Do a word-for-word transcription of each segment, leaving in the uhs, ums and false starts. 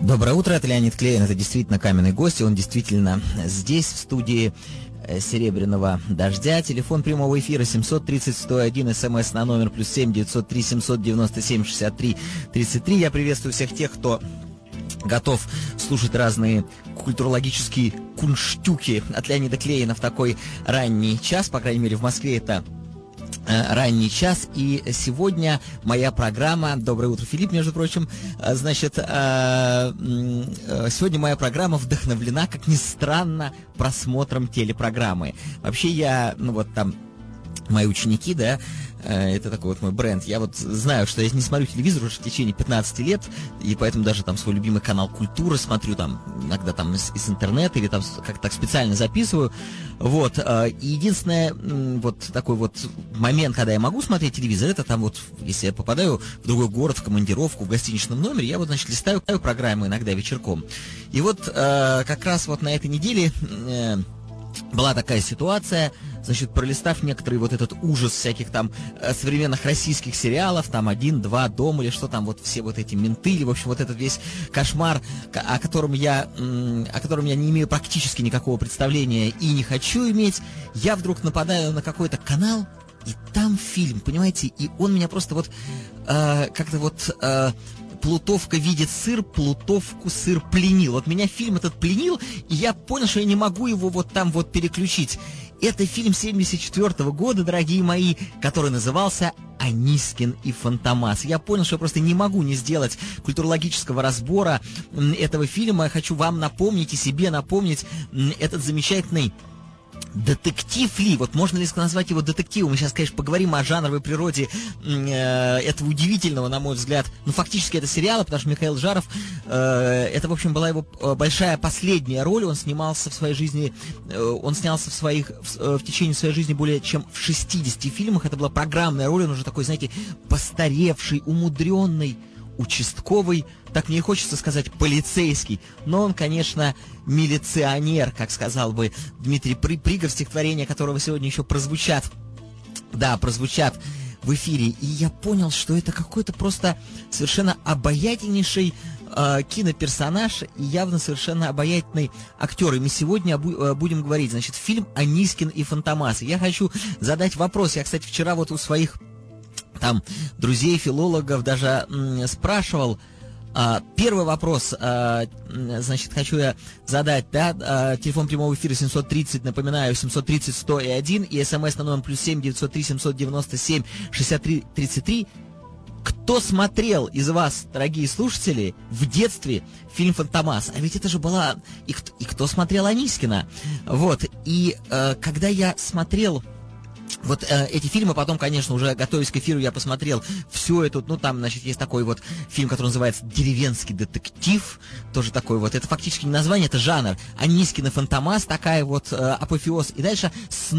Доброе утро, это Леонид Клейн, это действительно каменный гость, и он действительно здесь, в студии Серебряного дождя. Телефон прямого эфира семьсот тридцать сто один, смс на номер плюс семь девятьсот три семьсот девяносто семь шестьдесят три тридцать три. Я приветствую всех тех, кто готов слушать разные культурологические кунштюки от Леонида Клейна в такой ранний час, по крайней мере в Москве это ранний час, и сегодня моя программа, доброе утро, Филипп, между прочим, значит, сегодня моя программа вдохновлена, как ни странно, просмотром телепрограммы. Вообще я, ну вот там, мои ученики, да, это такой вот мой бренд. Я вот знаю, что я не смотрю телевизор уже в течение пятнадцати лет, и поэтому даже там свой любимый канал «Культура» смотрю там иногда там из, из интернета или там как-то так специально записываю. Вот. И единственное, вот такой вот момент, когда я могу смотреть телевизор, это там вот, если я попадаю в другой город, в командировку, в гостиничном номере, я вот, значит, листаю программы иногда вечерком. И вот как раз вот на этой неделе была такая ситуация, значит, пролистав некоторый вот этот ужас всяких там современных российских сериалов, там «Один», «Два», «Дом» или что там, вот все вот эти менты, или, в общем, вот этот весь кошмар, о котором я, о котором я не имею практически никакого представления и не хочу иметь, я вдруг нападаю на какой-то канал, и там фильм, понимаете, и он меня просто вот э, как-то вот... Э, Плутовка видит сыр, Плутовку сыр пленил. Вот меня фильм этот пленил, и я понял, что я не могу его вот там вот переключить. Это фильм семьдесят четвёртого года, дорогие мои, который назывался «Анискин и Фантомас». Я понял, что я просто не могу не сделать культурологического разбора этого фильма. Я хочу вам напомнить и себе напомнить этот замечательный детектив ли, вот можно ли назвать его детективом? Мы сейчас, конечно, поговорим о жанровой природе э, этого удивительного, на мой взгляд, ну, фактически это сериал, потому что Михаил Жаров, э, это, в общем, была его большая последняя роль, он снимался в своей жизни, э, он снялся в своих, в, в течение своей жизни более чем в шестидесяти фильмах, это была программная роль, он уже такой, знаете, постаревший, умудренный, участковый, так мне и хочется сказать, полицейский, но он, конечно, милиционер, как сказал бы Дмитрий Пригов, стихотворения которого сегодня еще прозвучат, да, прозвучат в эфире, и я понял, что это какой-то просто совершенно обаятельнейший э, киноперсонаж и явно совершенно обаятельный актер, и мы сегодня бу- будем говорить, значит, фильм «Анискин и Фантомас». Я хочу задать вопрос, я, кстати, вчера вот у своих там друзей, филологов даже м, спрашивал. А, первый вопрос, а, значит, хочу я задать, да, а, телефон прямого эфира семьсот тридцать, напоминаю, семьсот тридцать сто один, и смс на номер плюс семь девятьсот три семьсот девяносто семь шестьдесят три тридцать три. Кто смотрел из вас, дорогие слушатели, в детстве фильм «Фантомас»? А ведь это же была... И, и кто смотрел Анискина? Вот, и а, когда я смотрел... Вот э, эти фильмы, потом, конечно, уже готовясь к эфиру, я посмотрел всю эту, ну, там, значит, есть такой вот фильм, который называется «Деревенский детектив», тоже такой вот, это фактически не название, это жанр, Анискин и Фантомас, такая вот э, апофеоз, и дальше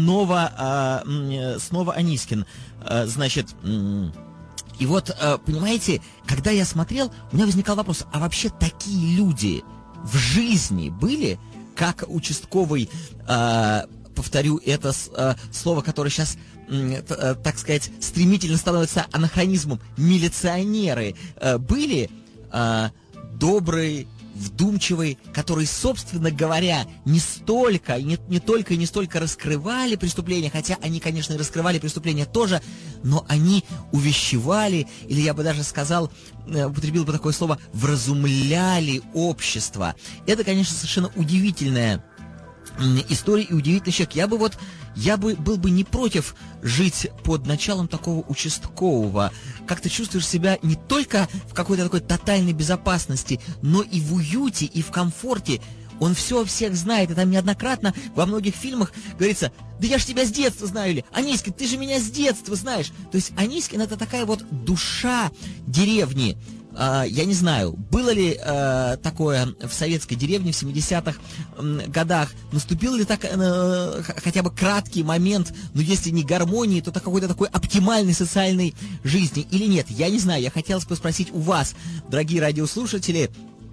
снова, э, снова Анискин, э, значит... Э, и вот, э, понимаете, когда я смотрел, у меня возникал вопрос, а вообще такие люди в жизни были, как участковый... Э, повторю это э, слово, которое сейчас, э, э, так сказать, стремительно становится анахронизмом, милиционеры, э, были э, добрые, вдумчивые, которые, собственно говоря, не столько, не, не только и не столько раскрывали преступления, хотя они, конечно, и раскрывали преступления тоже, но они увещевали, или я бы даже сказал, э, употребил бы такое слово, вразумляли общество. Это, конечно, совершенно удивительное история и удивительный человек. Я бы вот, я бы был бы не против жить под началом такого участкового. Как ты чувствуешь себя не только в какой-то такой тотальной безопасности, но и в уюте, и в комфорте. Он все о всех знает, и там неоднократно во многих фильмах говорится: да я ж тебя с детства знаю, или Анискин, ты же меня с детства знаешь. То есть Анискин — это такая вот душа деревни. Uh, я не знаю, было ли uh, такое в советской деревне в семидесятых um, годах, наступил ли так uh, хотя бы краткий момент, ну если не гармонии, то какой-то такой оптимальной социальной жизни или нет, я не знаю. Я хотел бы спросить у вас, дорогие радиослушатели,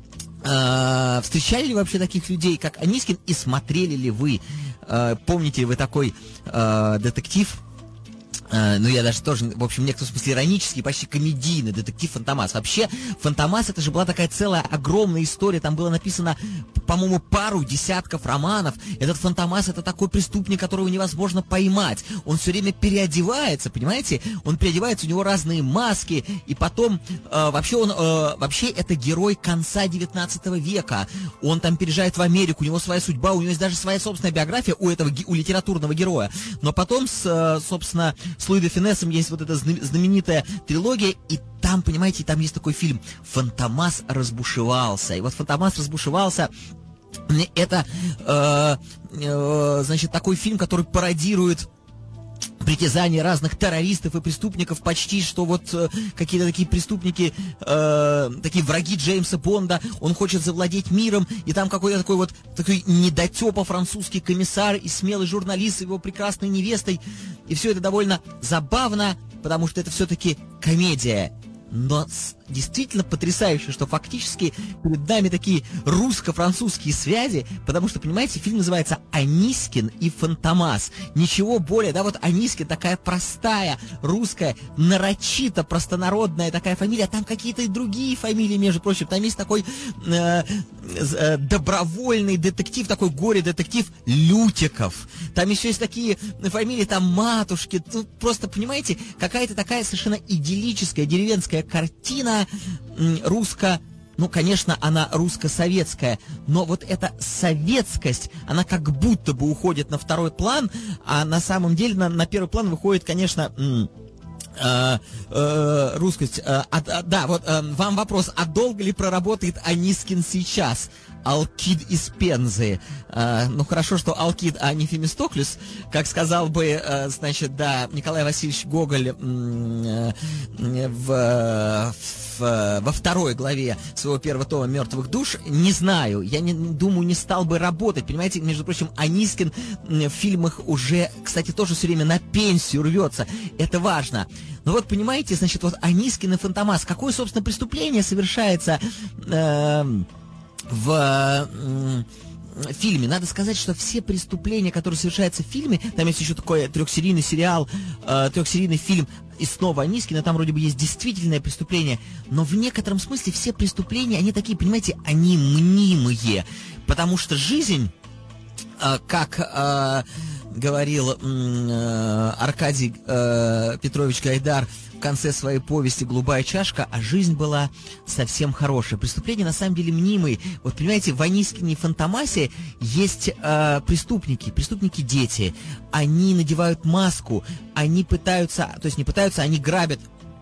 uh, встречали ли вообще таких людей, как Анискин, и смотрели ли вы, uh, помните ли вы такой uh, детектив Uh, ну, я даже тоже, в общем, в некотором смысле иронический, почти комедийный детектив «Фантомас». Вообще, «Фантомас» — это же была такая целая огромная история. Там было написано, по-моему, пару десятков романов. Этот «Фантомас» — это такой преступник, которого невозможно поймать. Он все время переодевается, понимаете? Он переодевается, у него разные маски. И потом, uh, вообще, он, uh, вообще, это герой конца девятнадцатого века. Он там переезжает в Америку, у него своя судьба, у него есть даже своя собственная биография у этого, у литературного героя. Но потом, с, собственно, с Луи де Фюнесом есть вот эта знаменитая трилогия, и там, понимаете, там есть такой фильм «Фантомас разбушевался». И вот «Фантомас разбушевался» — это, э, э, значит, такой фильм, который пародирует притязания разных террористов и преступников, почти что вот э, какие-то такие преступники, э, такие враги Джеймса Бонда, он хочет завладеть миром, и там какой-то такой вот такой недотепа французский комиссар и смелый журналист с его прекрасной невестой, и все это довольно забавно, потому что это все-таки комедия. Но действительно потрясающе, что фактически перед нами такие русско-французские связи, потому что, понимаете, фильм называется «Анискин и Фантомас». Ничего более, да, вот Анискин такая простая, русская, нарочито простонародная такая фамилия, а там какие-то и другие фамилии, между прочим, там есть такой э, э, добровольный детектив, такой горе-детектив Лютиков, там еще есть такие фамилии, там Матушки, ну, просто, понимаете, какая-то такая совершенно идиллическая деревенская картина русско, ну, конечно, она русско-советская, но вот эта советскость, она как будто бы уходит на второй план, а на самом деле на, на первый план выходит, конечно, э, э, русскость. Э, а, а, да, вот э, вам вопрос, а долго ли проработает Анискин сейчас? Алкид из Пензы. Э, ну, хорошо, что Алкид, а не Фемистоклюс. Как сказал бы, э, значит, да, Николай Васильевич Гоголь э, в, в, во второй главе своего первого тома «Мертвых душ». Не знаю, я не думаю, не стал бы работать. Понимаете, между прочим, Анискин в фильмах уже, кстати, тоже все время на пенсию рвется. Это важно. Но вот, понимаете, значит, вот Анискин и Фантомас. Какое, собственно, преступление совершается Э, в э, фильме? Надо сказать, что все преступления, которые совершаются в фильме, там есть еще такой трехсерийный сериал, э, трехсерийный фильм, и снова Анискина, там вроде бы есть действительное преступление, но в некотором смысле все преступления, они такие, понимаете, они мнимые, потому что жизнь, э, как э, говорил э, Аркадий э, Петрович Гайдар в конце своей повести «Голубая чашка», а жизнь была совсем хорошая. Преступления на самом деле мнимые. Вот понимаете, в Анискине и Фантомасе есть э, преступники, преступники-дети. Они надевают маску, они пытаются, то есть не пытаются, они грабят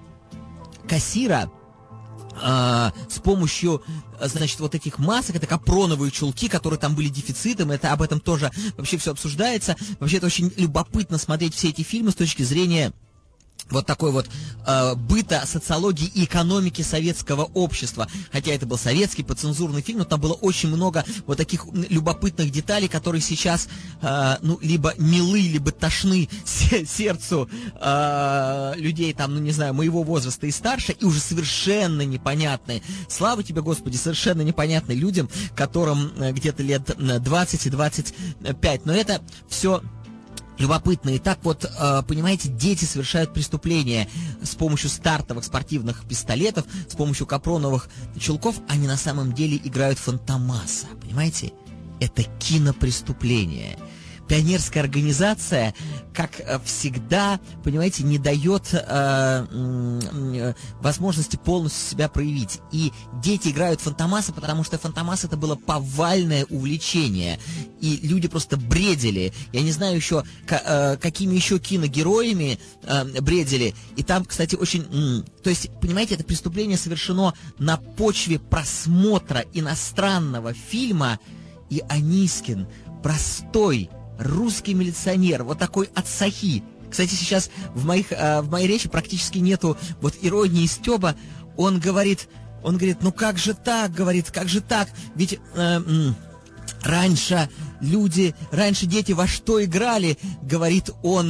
кассира э, с помощью, значит, вот этих масок, это капроновые чулки, которые там были дефицитом, это об этом тоже вообще все обсуждается. Вообще это очень любопытно смотреть все эти фильмы с точки зрения вот такой вот э, быта, социологии и экономики советского общества. Хотя это был советский подцензурный фильм, но там было очень много вот таких любопытных деталей, которые сейчас, э, ну, либо милы, либо тошны сердцу э, людей, там, ну, не знаю, моего возраста и старше, и уже совершенно непонятные. Слава тебе, Господи, совершенно непонятные людям, которым э, где-то лет двадцать и двадцать пять. Но это все любопытно. И так вот, э, понимаете, дети совершают преступления с помощью стартовых спортивных пистолетов, с помощью капроновых чулков. Они на самом деле играют Фантомаса. Понимаете? Это кинопреступление. Пионерская организация, как всегда, понимаете, не дает э, э, возможности полностью себя проявить. И дети играют Фантомаса, потому что Фантомас — это было повальное увлечение. И люди просто бредили. Я не знаю еще, к, э, какими еще киногероями э, бредили. И там, кстати, очень... М- то есть, понимаете, это преступление совершено на почве просмотра иностранного фильма, и Анискин, простой русский милиционер, вот такой отсахи. Кстати, сейчас в, моих, э, в моей речи практически нету вот иронии и стёба. Он говорит, он говорит, ну как же так, говорит, как же так? Ведь э, э, раньше люди, раньше дети во что играли, говорит он,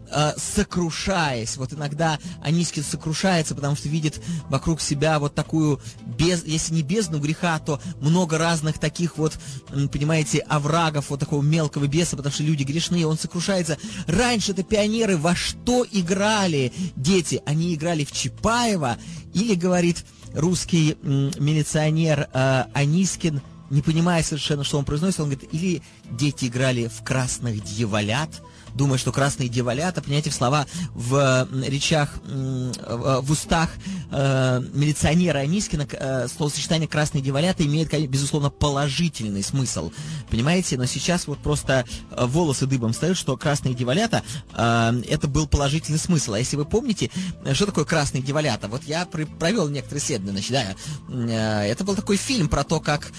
э, сокрушаясь. Вот иногда Анискин сокрушается, потому что видит вокруг себя вот такую, без, если не бездну греха, то много разных таких вот, понимаете, оврагов, вот такого мелкого беса, потому что люди грешные. Он сокрушается. Раньше-то пионеры во что играли, дети? Они играли в Чапаева, или, говорит русский м, милиционер э, Анискин, не понимая совершенно, что он произносит, он говорит, или дети играли в красных дьяволят, думая, что красные дьяволята, понимаете, в слова в речах, в устах э, милиционера Анискина э, словосочетание «красные дьяволята» имеет, безусловно, положительный смысл, понимаете, но сейчас вот просто волосы дыбом встают, что «красные дьяволята» э, это был положительный смысл. А если вы помните, что такое «красные дьяволята», вот я провел некоторые исследования, значит, да, э, это был такой фильм про то, как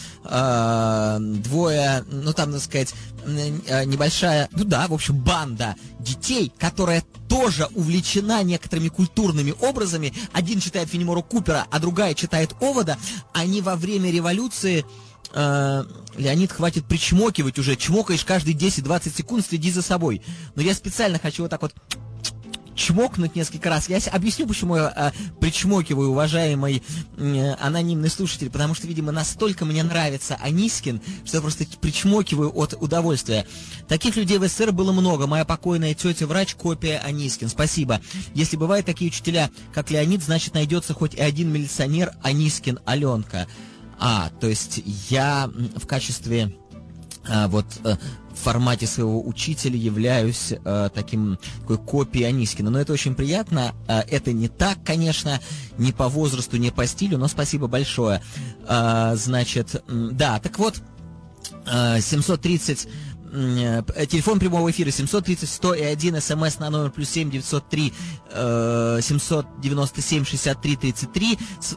э, двое, ну там, так сказать, небольшая, ну да, в общем, банда детей, которая тоже увлечена некоторыми культурными образами. Один читает Фенемора Купера, а другая читает Овода. Они во время революции... Э, Леонид, хватит причмокивать уже. Чмокаешь каждые десять-двадцать секунд, следи за собой. Но я специально хочу вот так вот чмокнуть несколько раз. Я объясню, почему я а, причмокиваю, уважаемый э, анонимный слушатель, потому что, видимо, настолько мне нравится Анискин, что я просто причмокиваю от удовольствия. Таких людей в СССР было много. Моя покойная тетя-врач, копия Анискин. Спасибо. Если бывают такие учителя, как Леонид, значит, найдется хоть и один милиционер Анискин, Аленка. А, то есть я в качестве... А, вот э, в формате своего учителя являюсь э, таким, такой копией Анискина. Но это очень приятно. Э, это не так, конечно, не по возрасту, не по стилю, но спасибо большое. Э, значит, да, так вот, э, семьсот тридцать... Телефон прямого эфира семьсот тридцать сто один, смс на номер плюс семь девятьсот три семьсот девяносто семь шестьдесят три тридцать три.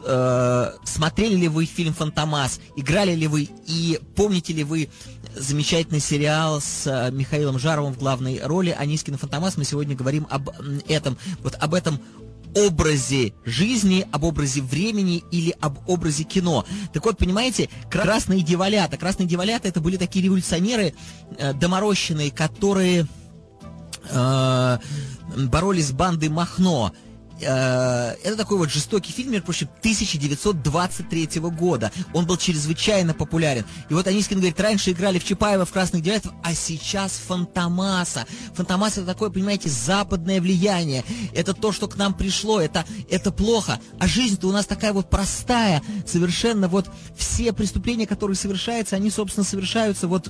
Смотрели ли вы фильм «Фантомас»? Играли ли вы? И помните ли вы замечательный сериал с Михаилом Жаровым в главной роли «Анискин и Фантомас»? Мы сегодня говорим об этом, вот об этом образе жизни, об образе времени или об образе кино. Так вот, понимаете, красные дьяволята. Красные дьяволята — это были такие революционеры э, доморощенные, которые э, боролись с бандой Махно. Это такой вот жестокий фильм, между прочим, тысяча девятьсот двадцать третьего года. Он был чрезвычайно популярен. И вот Анискин говорит, раньше играли в Чапаева, в «Красных дьяволятов», а сейчас Фантомаса. Фантомаса — это такое, понимаете, западное влияние. Это то, что к нам пришло, это, это плохо. А жизнь-то у нас такая вот простая, совершенно вот все преступления, которые совершаются, они, собственно, совершаются вот...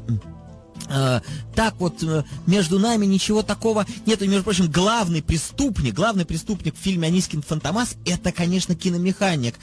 Uh, так вот, uh, между нами ничего такого нет. И, между прочим, главный преступник, главный преступник в фильме «Анискин Фантомас» — это, конечно, киномеханик.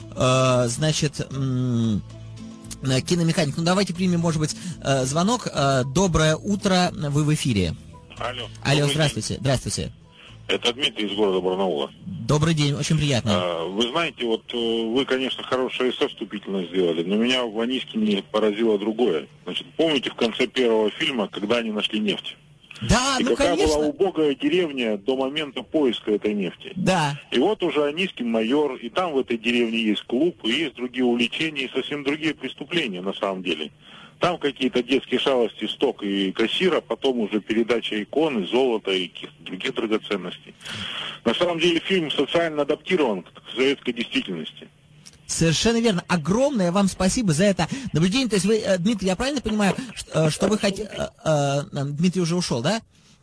Uh, значит, um, киномеханик. Ну, давайте примем, может быть, uh, звонок. Uh, доброе утро, вы в эфире. Алло. Алло, здравствуйте. День. Здравствуйте. Это Дмитрий из города Барнаула. Добрый день, очень приятно. А, вы знаете, вот вы, конечно, хорошее эссе вступительно сделали, но меня в Анискине поразило другое. Значит, помните в конце первого фильма, когда они нашли нефть? Да, и ну какая конечно. была убогая деревня до момента поиска этой нефти. Да. И вот уже Анискин майор, и там в этой деревне есть клуб, и есть другие увлечения, и совсем другие преступления на самом деле. Там какие-то детские шалости, сток и кассира, потом уже передача икон, и золота, и каких-то других драгоценностей. На самом деле фильм социально адаптирован к советской действительности. Совершенно верно. Огромное вам спасибо за это наблюдение. То есть вы, Дмитрий, я правильно понимаю, что, что вы хотите... Дмитрий уже ушел, да?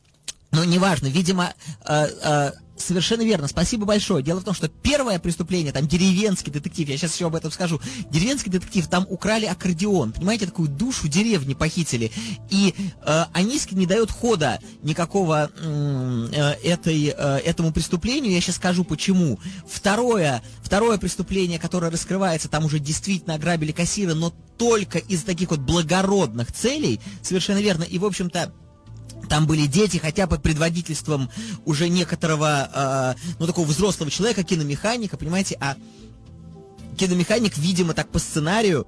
Но неважно, видимо... Совершенно верно, спасибо большое. Дело в том, что первое преступление, там, деревенский детектив, я сейчас еще об этом скажу, деревенский детектив, там украли аккордеон, понимаете, такую душу деревни похитили, и э, Анискин не дает хода никакого э, этой, э, этому преступлению, я сейчас скажу почему. Второе, второе преступление, которое раскрывается, там уже действительно ограбили кассира, но только из таких вот благородных целей, совершенно верно, и, в общем-то, там были дети, хотя под предводительством уже некоторого, э, ну, такого взрослого человека, киномеханика, понимаете, а киномеханик, видимо, так по сценарию,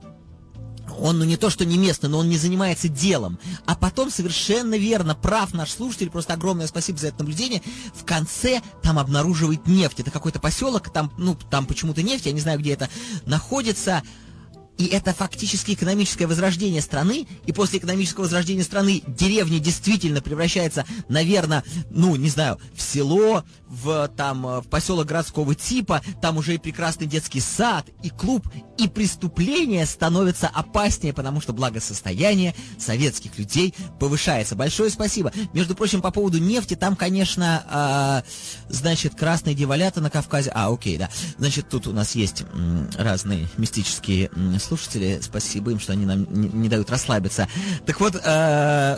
он, ну, не то, что не местный, но он не занимается делом. А потом, совершенно верно, прав наш слушатель, просто огромное спасибо за это наблюдение, в конце там обнаруживает нефть. Это какой-то поселок, там, ну, там почему-то нефть, я не знаю, где это находится. И это фактически экономическое возрождение страны, и после экономического возрождения страны деревня действительно превращается, наверное, ну, не знаю, в село, в, там, в поселок городского типа, там уже и прекрасный детский сад, и клуб, и преступление становится опаснее, потому что благосостояние советских людей повышается. Большое спасибо. Между прочим, по поводу нефти, там, конечно, э, значит, красные дьяволята на Кавказе. А, окей, да. Значит, тут у нас есть м, разные мистические м, слушатели. Спасибо им, что они нам не, не дают расслабиться. Так вот, э,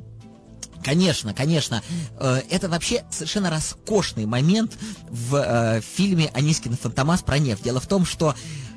конечно, конечно, э, это вообще совершенно роскошный момент в э, фильме Анискин и Фантомас про нефть. Дело в том, что,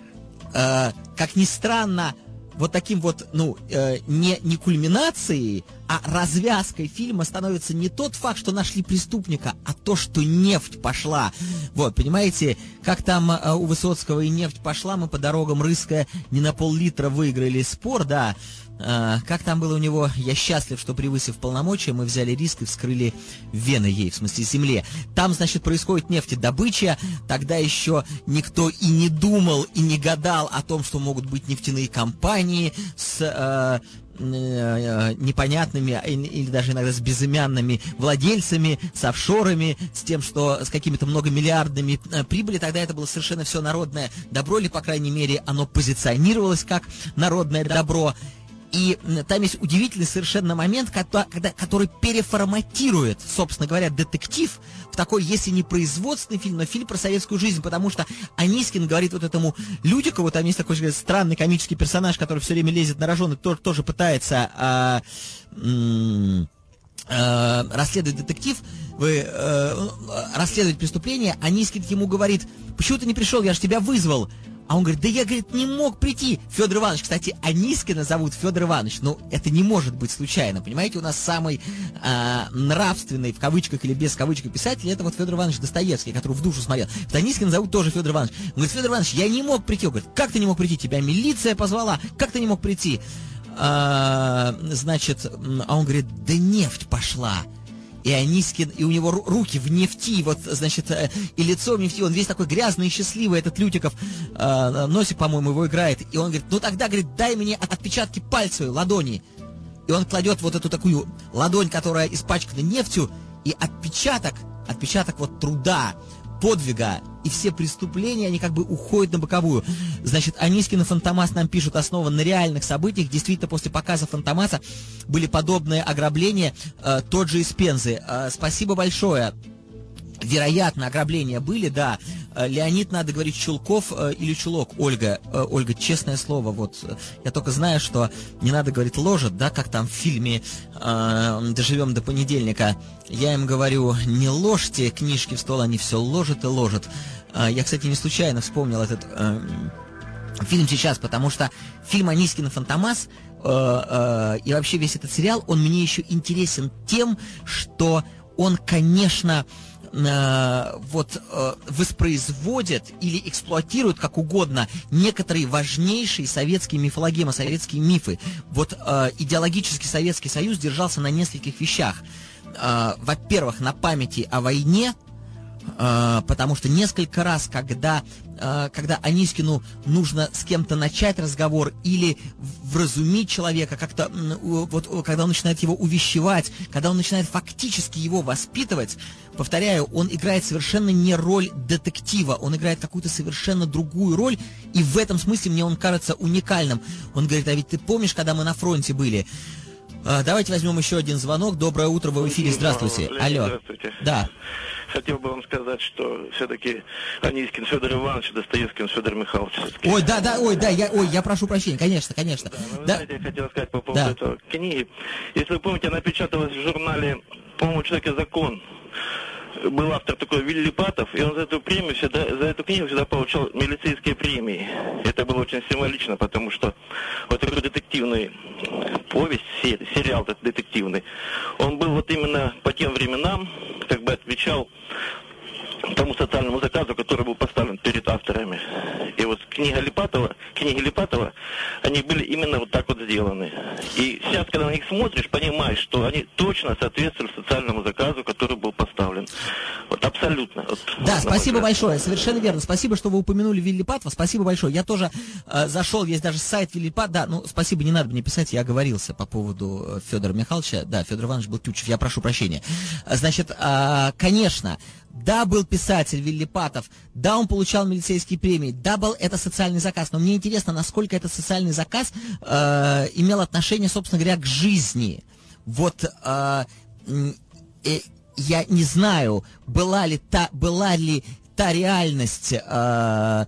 э, как ни странно, вот таким вот, ну, э, не, не кульминацией, а развязкой фильма становится не тот факт, что нашли преступника, а то, что нефть пошла. Вот, понимаете, как там э, у Высоцкого и нефть пошла, мы по дорогам рыская не на пол-литра выиграли спор, да. Э, как там было у него, я счастлив, что превысив полномочия, мы взяли риск и вскрыли вены ей, в смысле земле. Там, значит, происходит нефтедобыча, тогда еще никто и не думал, и не гадал о том, что могут быть нефтяные компании с э, э, непонятными или даже иногда с безымянными владельцами, с офшорами, с тем, что с какими-то многомиллиардными э, прибыли. Тогда это было совершенно все народное добро, или, по крайней мере, оно позиционировалось как народное добро. И там есть удивительный совершенно момент, когда, который переформатирует, собственно говоря, детектив в такой, если не производственный фильм, но фильм про советскую жизнь, потому что Анискин говорит вот этому Лютикову, там есть такой сказать, странный комический персонаж, который все время лезет на рожон и тоже, тоже пытается а, м- а, расследовать детектив, вы, э, расследовать преступление. Анискин ему говорит: почему ты не пришел, я же тебя вызвал. А он говорит: да я, говорит, не мог прийти. Федор Иванович, кстати, Анискина зовут Федор Иванович, но это не может быть случайно, понимаете? У нас самый а, нравственный, в кавычках или без кавычек, писатель, это вот Федор Иванович Достоевский, который в душу смотрел. Вот Анискина зовут тоже Федор Иванович. Он говорит: Федор Иванович, я не мог прийти. Он говорит: как ты не мог прийти? Тебя милиция позвала. Как ты не мог прийти? А, значит, а он говорит: да нефть пошла. И Анискин, и у него руки в нефти, вот, значит, и лицо в нефти, он весь такой грязный и счастливый, этот Лютиков, э, Носик, по-моему, его играет, и он говорит: ну тогда, говорит, дай мне отпечатки пальцев, ладони. И он кладет вот эту такую ладонь, которая испачкана нефтью, и отпечаток, отпечаток вот труда, подвига, и все преступления, они как бы уходят на боковую. Значит, Анискин и Фантомас нам пишут, основан на реальных событиях. Действительно, после показа Фантомаса были подобные ограбления, э, тот же из Пензы. Э, спасибо большое. Вероятно, ограбления были, да. Леонид, надо говорить, Чулков э, или Чулок. Ольга, э, Ольга, честное слово, вот, я только знаю, что не надо говорить ложат, да, как там в фильме э, «Доживем до понедельника». Я им говорю: не ложьте книжки в стол, они все ложат и ложат. Э, я, кстати, не случайно вспомнил этот э, фильм сейчас, потому что фильм Анискин и Фантомас э, э, и вообще весь этот сериал, он мне еще интересен тем, что он, конечно, э, вот э, воспроизводит или эксплуатирует, как угодно, некоторые важнейшие советские мифологемы, советские мифы. Вот э, идеологически Советский Союз держался на нескольких вещах. Э, во-первых, на памяти о войне, э, потому что несколько раз, когда, э, когда Анискину нужно с кем-то начать разговор или вразумить человека, как-то, э, вот, когда он начинает его увещевать, когда он начинает фактически его воспитывать, повторяю, он играет совершенно не роль детектива, он играет какую-то совершенно другую роль, и в этом смысле мне он кажется уникальным. Он говорит: а ведь ты помнишь, когда мы на фронте были? А, давайте возьмем еще один звонок. Доброе утро, вы в эфире, здравствуйте. Леонид, Алло. Здравствуйте. Да. Хотел бы вам сказать, что все-таки Анискин Федор Иванович, Достоевский Федор Михайлович. Ой, да, да, ой, да, я, ой, я прошу прощения, конечно, конечно. Да, вы Да. знаете, я хотел сказать по поводу Да. этого книги. Если вы помните, она печаталась в журнале, по-моему, «Человек и закон». Был автор такой Вилли Липатов, и он за эту премию всегда, за эту книгу всегда получал милицейские премии. Это было очень символично, потому что вот такой детективный повесть, сериал детективный, он был вот именно по тем временам, как бы отвечал тому социальному заказу, который был поставлен перед авторами. И вот книга Липатова, книги Липатова, они были именно вот так вот сделаны. И сейчас, когда на них смотришь, понимаешь, что они точно соответствуют социальному заказу, который был поставлен. Вот абсолютно. Вот, да, вот, спасибо большое, совершенно верно. Спасибо, что вы упомянули Вилли Липатова. Спасибо большое. Я тоже э, зашел, есть даже сайт Вилли Липатова. Да, ну, спасибо, не надо мне писать, я оговорился по поводу Федора Михайловича. Да, Федор Иванович был Тютчев, я прошу прощения. Значит, э, конечно, да, был писатель Вилли Липатов, да, он получал милицейские премии, да, был это социальный заказ, но мне интересно, насколько этот социальный заказ э, имел отношение, собственно говоря, к жизни. Вот э, э, я не знаю, была ли та, была ли та реальность, э,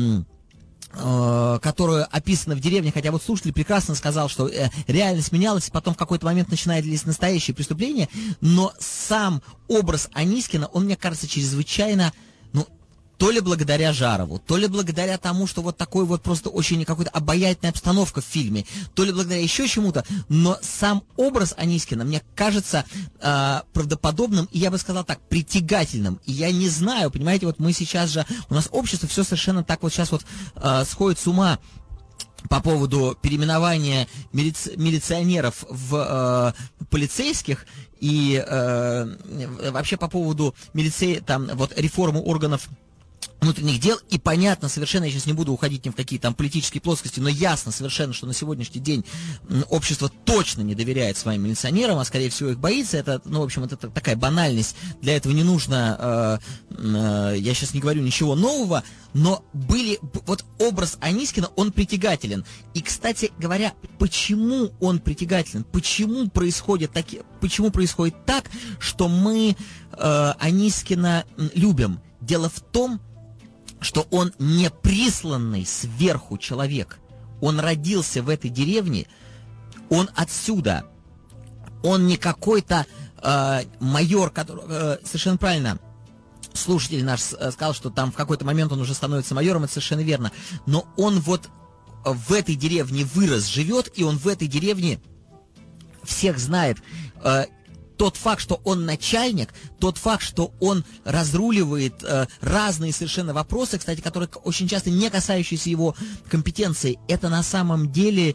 которую описано в деревне, хотя вот слушатель прекрасно сказал, что э, реальность менялась, потом в какой-то момент начинались настоящие преступления, но сам образ Анискина, он, мне кажется, чрезвычайно, ну, то ли благодаря Жарову, то ли благодаря тому, что вот такой вот просто очень какой-то обаятельная обстановка в фильме, то ли благодаря еще чему-то, но сам образ Анискина, мне кажется, э, правдоподобным, и я бы сказал так, притягательным. И я не знаю, понимаете, вот мы сейчас же, у нас общество все совершенно так вот сейчас вот э, сходит с ума по поводу переименования милици милиционеров в э, полицейских, и э, вообще по поводу милицей, там, вот, реформы органов внутренних дел, и понятно совершенно, я сейчас не буду уходить ни в какие там политические плоскости, но ясно совершенно, что на сегодняшний день общество точно не доверяет своим милиционерам, а скорее всего их боится. Это, ну, в общем, это такая банальность, для этого не нужно, э, э, я сейчас не говорю ничего нового, но были, вот образ Анискина, он притягателен. И, кстати говоря, почему он притягателен, почему происходит, таки, почему происходит так, что мы э, Анискина любим? Дело в том, что он не присланный сверху человек. Он родился в этой деревне, он отсюда. Он не какой-то э, майор, который... Э, совершенно правильно, слушатель наш сказал, что там в какой-то момент он уже становится майором, это совершенно верно. Но он вот в этой деревне вырос, живет, и он в этой деревне всех знает. Э, Тот факт, что он начальник, тот факт, что он разруливает э, разные совершенно вопросы, кстати, которые очень часто не касающиеся его компетенции, это на самом деле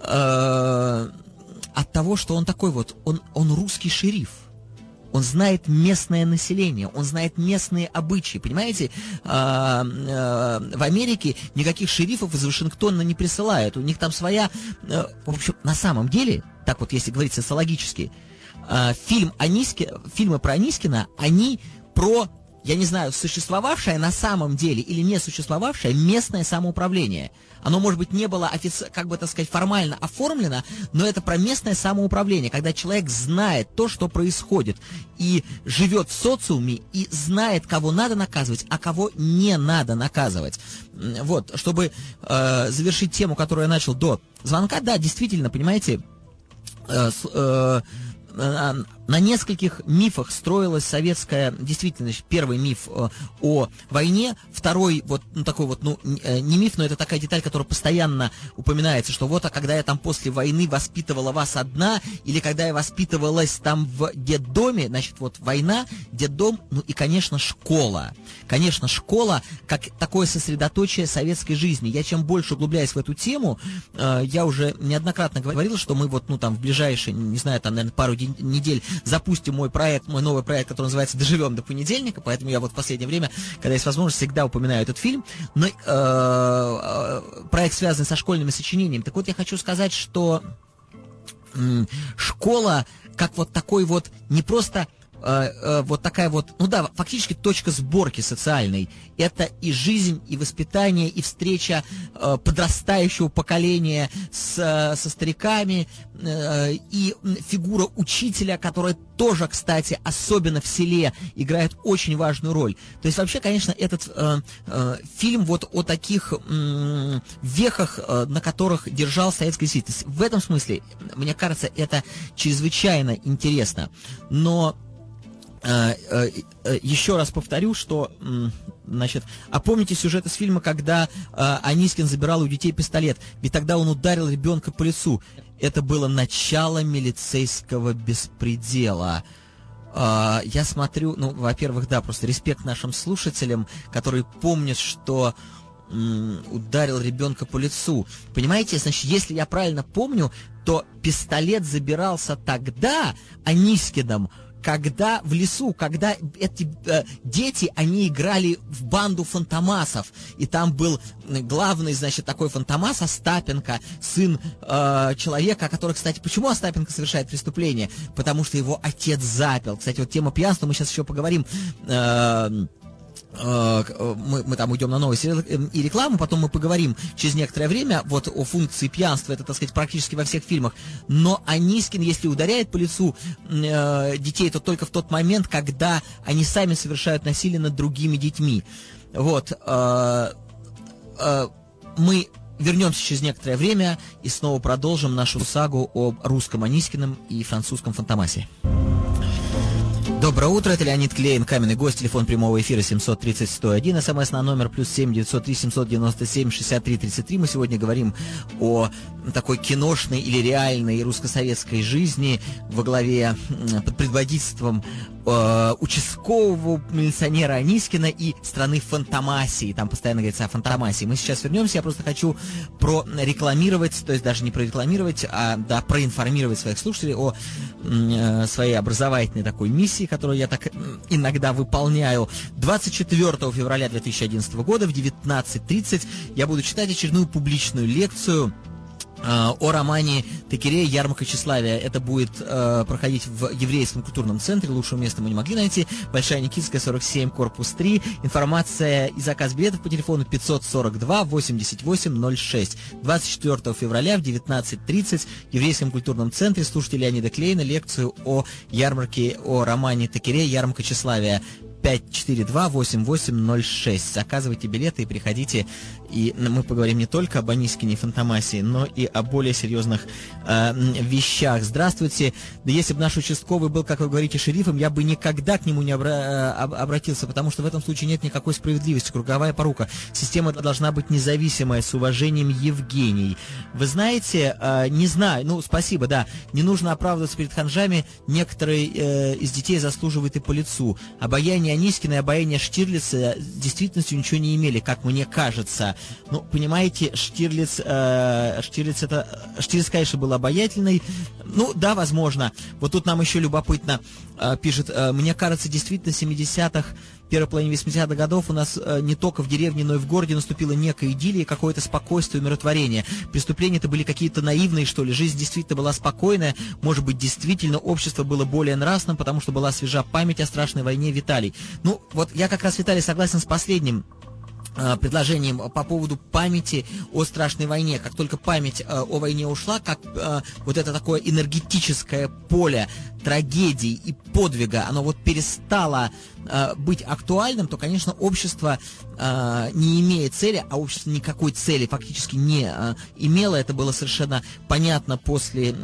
э, от того, что он такой вот, он, он русский шериф. Он знает местное население, он знает местные обычаи, понимаете? А, а, в Америке никаких шерифов из Вашингтона не присылают, у них там своя... А, в общем, на самом деле, так вот если говорить социологически, а, фильм Аниски, фильмы про Анискина, они про, я не знаю, существовавшее на самом деле или не существовавшее местное самоуправление. Оно, может быть, не было, офици... как бы, так сказать, формально оформлено, но это про местное самоуправление, когда человек знает то, что происходит, и живет в социуме, и знает, кого надо наказывать, а кого не надо наказывать. Вот, чтобы э, завершить тему, которую я начал до звонка, да, действительно, понимаете, э, э, на нескольких мифах строилась советская действительность. Первый миф э, о войне, второй вот ну, такой вот, ну, не миф, но это такая деталь, которая постоянно упоминается, что вот, а когда я там после войны воспитывала вас одна, или когда я воспитывалась там в детдоме, значит, вот война, детдом, ну и, конечно, школа. Конечно, школа, как такое сосредоточие советской жизни. Я чем больше углубляюсь в эту тему, э, я уже неоднократно говорил, что мы вот, ну, там, в ближайшие, не знаю, там, наверное, пару недель запустим мой проект, мой новый проект, который называется «Доживем до понедельника», поэтому я вот в последнее время, когда есть возможность, всегда упоминаю этот фильм, но э, э, проект, связанный со школьными сочинениями. Так вот, я хочу сказать, что э, школа, как вот такой вот, не просто э, э, вот такая вот, ну да, фактически точка сборки социальной, это и жизнь, и воспитание, и встреча э, подрастающего поколения с, э, со стариками, э, и фигура учителя, которая тоже, кстати, особенно в селе, играет очень важную роль. То есть вообще, конечно, этот э, э, фильм вот о таких э, вехах, э, на которых держал советская действительность. В этом смысле, мне кажется, это чрезвычайно интересно. Но Uh, uh, uh, еще раз повторю, что, um, значит, а помните сюжет из фильма, когда uh, Анискин забирал у детей пистолет? Ведь тогда он ударил ребенка по лицу. Это было начало милицейского беспредела. э, я смотрю, ну, во-первых, да, просто респект нашим слушателям, которые помнят, что м, ударил ребенка по лицу. Понимаете, значит, если я правильно помню, то пистолет забирался тогда Анискиным, когда в лесу, когда эти э, дети, они играли в банду фантомасов, и там был главный, значит, такой фантомас Остапенко, сын э, человека, который, кстати, почему Остапенко совершает преступление? Потому что его отец запил. Кстати, вот тема пьянства, мы сейчас еще поговорим. Э, Мы, мы там уйдем на новости и рекламу, потом мы поговорим через некоторое время вот о функции пьянства, это, так сказать, практически во всех фильмах. Но Анискин, если ударяет по лицу э, детей, то только в тот момент, когда они сами совершают насилие над другими детьми. Вот. Э, э, мы вернемся через некоторое время и снова продолжим нашу сагу о русском Анискином и французском фантомасе. Доброе утро, это Леонид Клейн, каменный гость, телефон прямого эфира семьсот тридцать сто один, смс на номер плюс семь девятьсот три семьсот девяносто семь шестьдесят три тридцать три. Мы сегодня говорим о такой киношной или реальной русско-советской жизни во главе, под предводительством э, участкового милиционера Анискина и страны фантомасии. Там постоянно говорится о фантомасии. Мы сейчас вернемся, я просто хочу прорекламировать, то есть даже не прорекламировать, а да, проинформировать своих слушателей о э, своей образовательной такой миссии, которую я так иногда выполняю. двадцать четвёртого февраля две тысячи одиннадцатого года в девятнадцать тридцать я буду читать очередную публичную лекцию о романе Теккерея «Ярмарка тщеславия». Это будет э, проходить в Еврейском культурном центре. Лучшего места мы не могли найти. Большая Никитская, сорок семь, корпус три. Информация и заказ билетов по телефону пятьсот сорок два восемьдесят восемь ноль шесть. двадцать четвёртого февраля в девятнадцать тридцать в Еврейском культурном центре слушайте Леонида Клейна лекцию о ярмарке, о романе Теккерея «Ярмарка тщеславия». пять четыре два восемь восемь ноль шесть. Заказывайте билеты и приходите, и мы поговорим не только об Анискине и фантомасии, но и о более серьезных э, вещах. Здравствуйте. Да если бы наш участковый был, как вы говорите, шерифом, я бы никогда к нему не обра- об- обратился, потому что в этом случае нет никакой справедливости. Круговая порука. Система должна быть независимая. С уважением, Евгений. Вы знаете, э, не знаю, ну, спасибо, да, не нужно оправдываться перед ханжами. Некоторые э, из детей заслуживают и по лицу. Обаяние Анискина и обаяние Штирлица с действительностью ничего не имели, как мне кажется. Ну, понимаете, Штирлиц, э, Штирлиц это, Штирлиц, конечно, был обаятельный. Ну, да, возможно. Вот тут нам еще любопытно э, пишет, э, мне кажется, действительно, в семидесятых, первой половине восьмидесятых годов у нас э, не только в деревне, но и в городе наступила некая идиллия, какое-то спокойствие, умиротворение. Преступления-то были какие-то наивные, что ли. Жизнь действительно была спокойная. Может быть, действительно, общество было более нравственным, потому что была свежа память о страшной войне. Виталий. Ну, вот я как раз, Виталий, согласен с последним предложением по поводу памяти о страшной войне. Как только память э, о войне ушла, как э, вот это такое энергетическое поле трагедий и подвига, оно вот перестало э, быть актуальным, то, конечно, общество э, не имеет цели, а общество никакой цели фактически не э, имело. Это было совершенно понятно после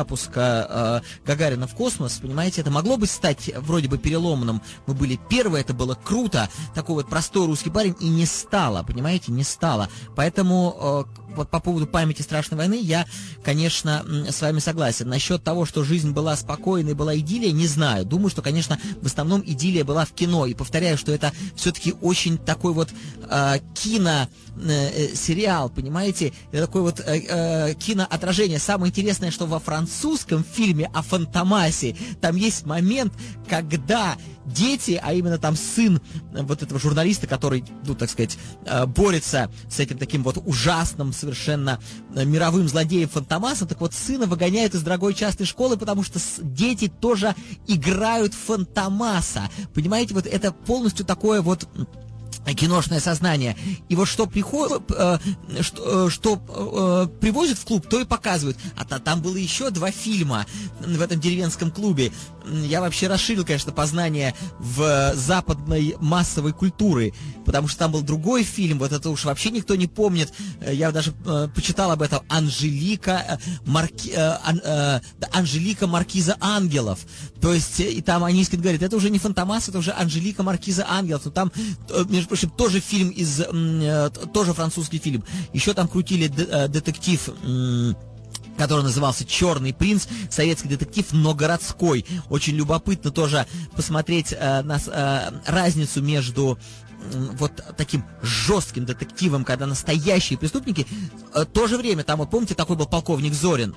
запуска э, Гагарина в космос. Понимаете, это могло бы стать вроде бы переломным. Мы были первые, это было круто. Такой вот простой русский парень, и не стало, понимаете, не стало. Поэтому э, вот по поводу памяти страшной войны я, конечно, с вами согласен. Насчет того, что жизнь была спокойной, была идиллия, не знаю. Думаю, что, конечно, в основном идиллия была в кино. И повторяю, что это все-таки очень такой вот э, кино э, сериал, понимаете? Это такое вот э, э, киноотражение. Самое интересное, что во французском фильме о Фантомасе там есть момент, когда дети, а именно там сын вот этого журналиста, который, ну, так сказать, борется с этим таким вот ужасным, совершенно мировым злодеем Фантомасом, так вот сына выгоняют из дорогой частной школы, потому что дети тоже играют в Фантомаса. Понимаете, вот это полностью такое вот киношное сознание. И вот что приходит, э, что, э, что э, привозят в клуб, то и показывают. А то, там было еще два фильма в этом деревенском клубе. Я вообще расширил, конечно, познание в западной массовой культуры, потому что там был другой фильм, вот это уж вообще никто не помнит. Я даже э, почитал об этом. Анжелика, Марки, э, э, Анжелика Маркиза Ангелов. То есть, и там Анискин говорит, это уже не Фантомас, это уже Анжелика Маркиза Ангелов. Но там, между прочим, тоже фильм из, тоже французский фильм. Еще там крутили детектив который назывался «Черный принц», советский детектив, но городской. Очень любопытно тоже посмотреть э, на, э, разницу между э, вот таким жестким детективом, когда настоящие преступники. Э, в то же время, там вот помните, такой был полковник Зорин.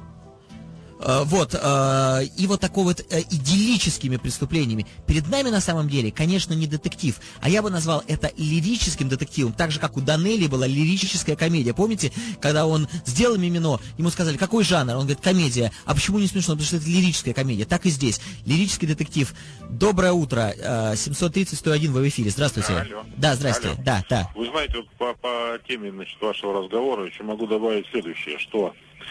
Вот, и вот такой вот идиллическими преступлениями. Перед нами на самом деле, конечно, не детектив, а я бы назвал это лирическим детективом, так же, как у Данелли была лирическая комедия. Помните, когда он сделал «Мимино», ему сказали, какой жанр? Он говорит, комедия. А почему не смешно? Потому что это лирическая комедия. Так и здесь. Лирический детектив. Доброе утро. семьсот тридцать сто один, вы в эфире. Здравствуйте. Алло. Да, здравствуйте. Алло. Да, да. Вы знаете, вот по, по теме, значит, вашего разговора еще могу добавить следующее, что...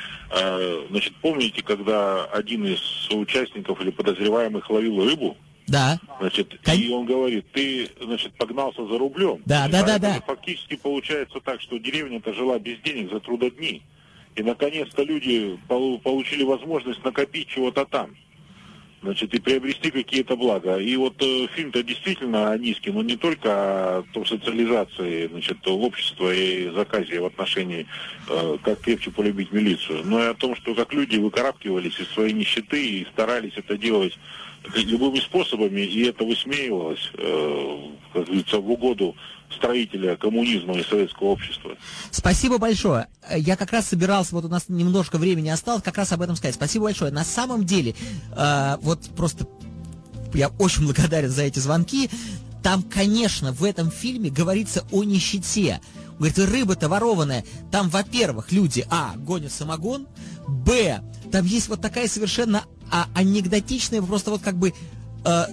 Значит, помните, когда один из соучастников или подозреваемых ловил рыбу? Да. Значит, Кон... и он говорит, ты, значит, погнался за рублем. Да, да, а да, это да. Фактически получается так, что деревня-то жила без денег за трудодни. И, наконец-то, люди получили возможность накопить чего-то там. Значит, и приобрести какие-то блага. И вот э, фильм-то действительно низкий, но не только о том социализации, значит, общества и заказе в отношении э, как крепче полюбить милицию, но и о том, что как люди выкарабкивались из своей нищеты и старались это делать любыми способами, и это высмеивалось, э, как говорится, в угоду строителя коммунизма и советского общества. Спасибо большое. Я как раз собирался, вот у нас немножко времени осталось, как раз об этом сказать. Спасибо большое. На самом деле, э, вот просто я очень благодарен за эти звонки. Там, конечно, в этом фильме говорится о нищете. Говорит, рыба-то ворованная. Там, во-первых, люди, а, гонят самогон, б, там есть вот такая совершенно а, анекдотичная, просто вот как бы... Э,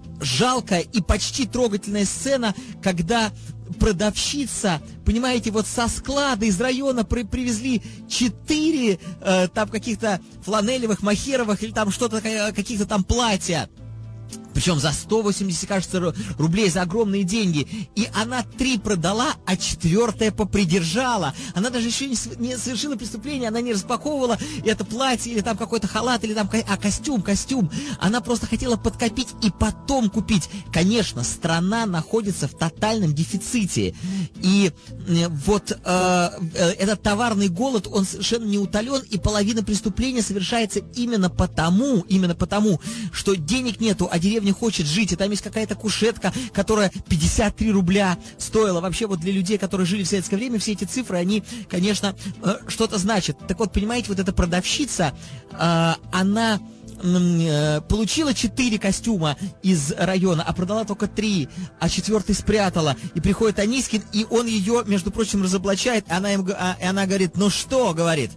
жалкая и почти трогательная сцена, когда продавщица, понимаете, вот со склада из района при, привезли четыре э, там каких-то фланелевых, махеровых или там что-то, каких-то там платья. Причем за сто восемьдесят, кажется, рублей, за огромные деньги. И она три продала, а четвертое попридержала. Она даже еще не, не совершила преступление, она не распаковывала это платье, или там какой-то халат, или там а, костюм, костюм. Она просто хотела подкопить и потом купить. Конечно, страна находится в тотальном дефиците. И э, вот э, э, этот товарный голод, он совершенно не утолен, и половина преступления совершается именно потому, именно потому, что денег нету, а деревня хочет жить, и там есть какая-то кушетка, которая пятьдесят три рубля стоила. Вообще вот для людей, которые жили в советское время, все эти цифры, они, конечно, э, что-то значат. Так вот, понимаете, вот эта продавщица, э, она э, получила четыре костюма из района, а продала только три, а четвертый спрятала. И приходит Анискин, и он ее, между прочим, разоблачает, и она, им, а, и она говорит, ну что, говорит,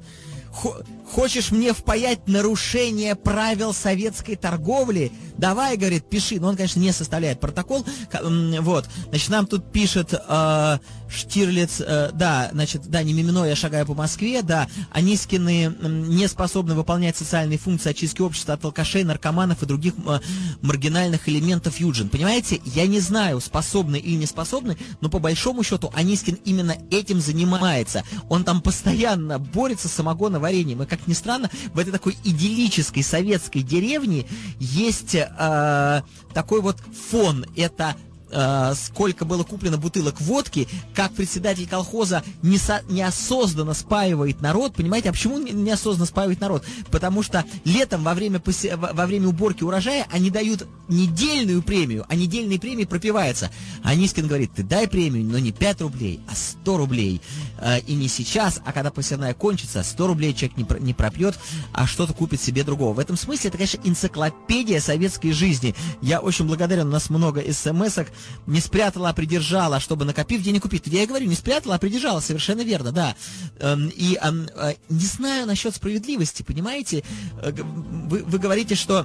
хочешь мне впаять нарушение правил советской торговли? Давай, говорит, пиши. Но он, конечно, не составляет протокол. Вот. Значит, нам тут пишет э, Штирлиц, э, да, значит, да, не Мимино, я шагаю по Москве, да, Анискины э, не способны выполнять социальные функции очистки общества от алкашей, наркоманов и других э, маргинальных элементов Юджин. Понимаете, я не знаю, способны или не способны, но по большому счету Анискин именно этим занимается. Он там постоянно борется с самогоноварением. И, как ни странно, в этой такой идиллической советской деревне есть э, такой вот фон. Это э, сколько было куплено бутылок водки, как председатель колхоза несо- неосознанно спаивает народ. Понимаете, а почему неосознанно спаивает народ? Потому что летом во время, посе- во время уборки урожая они дают недельную премию, а недельные премии пропиваются. А Анискин говорит, ты дай премию, но не пять рублей, а сто рублей. Э, и не сейчас, а когда посевная кончится, сто рублей человек не, не пропьет, а что-то купит себе другого. В этом смысле это, конечно, энциклопедия советской жизни. Я очень благодарен, у нас много смс-ок. Не спрятала, а придержала, чтобы, накопив денег, купить. Я и говорю, не спрятала, а придержала, совершенно верно, да. И не знаю насчет справедливости, понимаете? Вы, вы говорите, что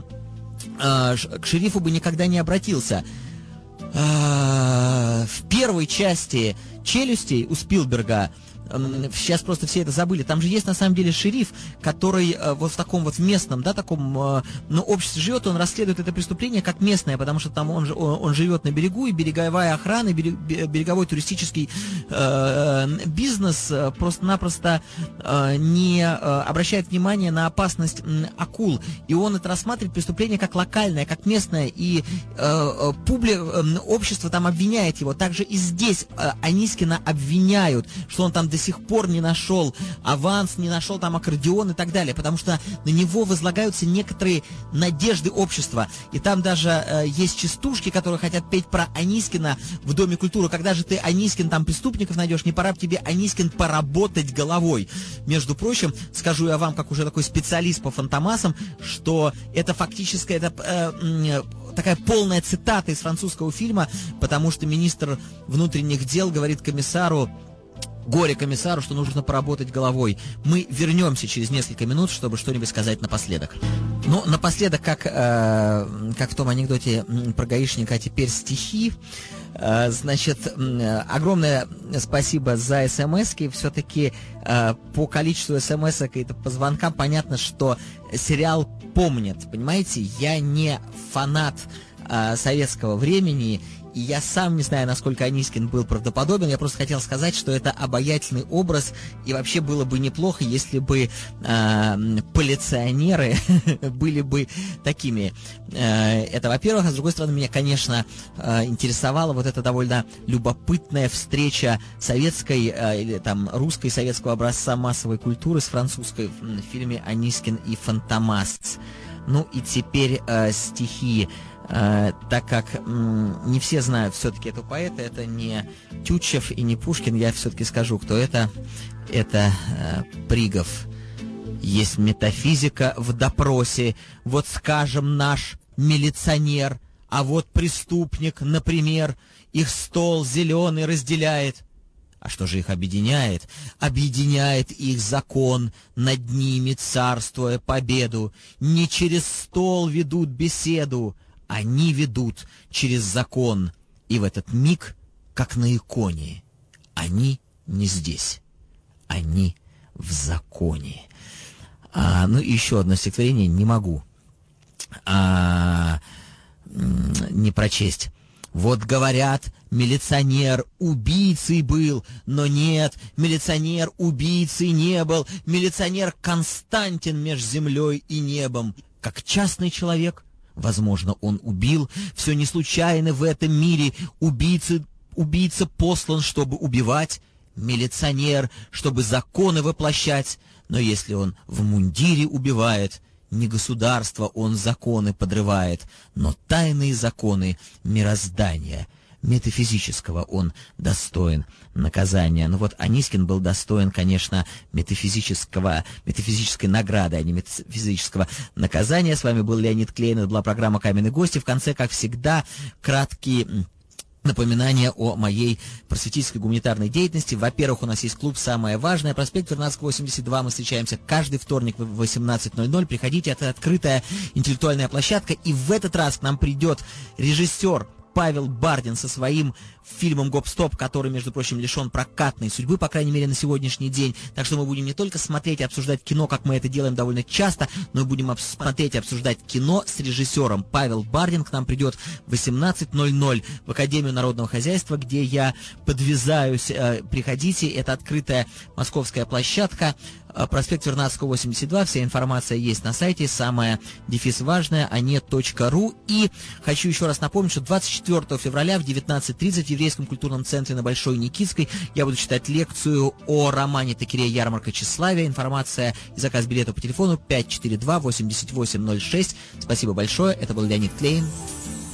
к шерифу бы никогда не обратился. В первой части «Челюстей» у Спилберга, сейчас просто все это забыли, там же есть на самом деле шериф, который э, вот в таком вот местном, да, таком, э, ну, обществе живет, он расследует это преступление как местное, потому что там он, же, он, он живет на берегу, и береговая охрана, и берег, береговой туристический э, бизнес э, просто-напросто э, не э, обращает внимания на опасность э, акул, и он это рассматривает преступление как локальное, как местное, и э, публи, э, общество там обвиняет его, также и здесь э, Анискина обвиняют, что он там до сих пор не нашел аванс, не нашел там аккордеон и так далее, потому что на него возлагаются некоторые надежды общества. И там даже э, есть частушки, которые хотят петь про Анискина в Доме культуры. Когда же ты, Анискин, там преступников найдешь, не пора бы тебе, Анискин, поработать головой. Между прочим, скажу я вам, как уже такой специалист по фантомасам, что это фактически это, э, э, такая полная цитата из французского фильма, потому что министр внутренних дел говорит комиссару, горе-комиссару, что нужно поработать головой. Мы вернемся через несколько минут, чтобы что-нибудь сказать напоследок. Ну, напоследок, как, э, как в том анекдоте про гаишника, а теперь стихи. Э, значит, э, огромное спасибо за смс-ки. Все-таки э, по количеству смс-ок и по звонкам понятно, что сериал помнят. Понимаете, я не фанат э, советского времени, и я сам не знаю, насколько Анискин был правдоподобен. Я просто хотел сказать, что это обаятельный образ, и вообще было бы неплохо, если бы э, полиционеры были бы такими. Э, это, во-первых. А с другой стороны, меня, конечно, э, интересовала вот эта довольно любопытная встреча советской, э, или там русской советского образца массовой культуры с французской в фильме «Анискин и Фантомас». Ну и теперь э, стихи. Uh, так как м, не все знают все-таки этого поэта, это не Тютчев и не Пушкин, я все-таки скажу, кто это. Это uh, Пригов. Есть метафизика в допросе, вот, скажем, наш милиционер, а вот преступник, например, их стол зеленый разделяет. А что же их объединяет? Объединяет их закон, над ними царствуя победу. Не через стол ведут беседу, они ведут через закон, и в этот миг, как на иконе, они не здесь, они в законе. А, ну и еще одно стихотворение не могу а, не прочесть. Вот говорят, милиционер убийцей был, но нет, милиционер убийцей не был, милиционер константен меж землей и небом, как частный человек. Возможно, он убил. Все не случайно в этом мире. Убийца, убийца послан, чтобы убивать. Милиционер, чтобы законы воплощать. Но если он в мундире убивает, не государство он законы подрывает, но тайные законы мироздания, метафизического он достоин наказания. Ну вот Анискин был достоин, конечно, метафизического, метафизической награды, а не метафизического наказания. С вами был Леонид Клейн, это была программа «Каменные гости». В конце, как всегда, краткие напоминания о моей просветительской гуманитарной деятельности. Во-первых, у нас есть клуб «Самое важное». Проспект Вернадского, восемьдесят два. Мы встречаемся каждый вторник в восемнадцать ноль ноль. Приходите, это открытая интеллектуальная площадка. И в этот раз к нам придет режиссер Павел Бардин со своим фильмом «Гоп-стоп», который, между прочим, лишен прокатной судьбы, по крайней мере, на сегодняшний день. Так что мы будем не только смотреть и обсуждать кино, как мы это делаем довольно часто, но и будем смотреть и обсуждать кино с режиссером. Павел Бардин к нам придет в восемнадцать ноль ноль в Академию народного хозяйства, где я подвязаюсь. Приходите, это открытая московская площадка. Проспект Вернадского, восемьдесят два. Вся информация есть на сайте. Самое дефис важное, ане.ру. И хочу еще раз напомнить, что двадцать четвёртого февраля в девятнадцать тридцать в Еврейском культурном центре на Большой Никитской я буду читать лекцию о романе Токария «Ярмарка тщеславия». Информация и заказ билета по телефону пять четыре два восемьдесят восемь ноль шесть. Спасибо большое. Это был Леонид Клейн.